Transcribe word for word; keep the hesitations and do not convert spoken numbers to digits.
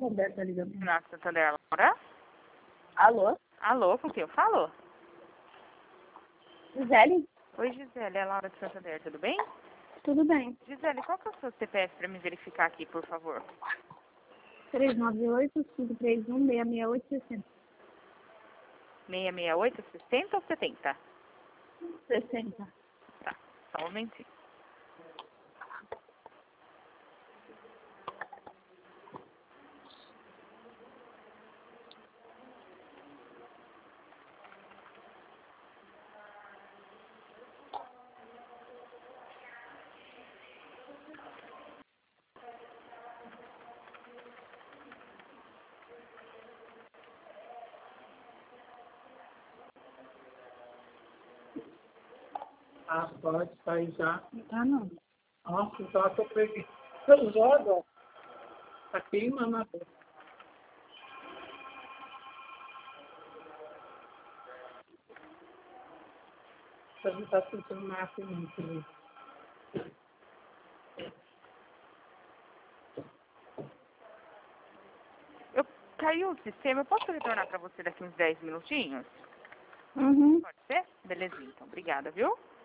Roberta ligando. Nossa, Santander, Laura? Alô? Alô, com quem eu falo? Gisele? Oi, Gisele, é a Laura de Santander, tudo bem? Tudo bem. Gisele, qual que é o seu C P F para me verificar aqui, por favor? três nove oito, cinco três um, seis seis oito, seis zero. seis seis oito, sessenta ou setenta? sessenta. Tá, só um momentinho. Ah, pode sair já. Tá não. Nossa, então eu tô preguiçosa. Tá queimando a boca. Você não tá sentindo mais assim, filho. Eu caiu o sistema, eu posso retornar para você daqui uns dez minutinhos? Uhum. Pode ser? Belezinha, então. Obrigada, viu?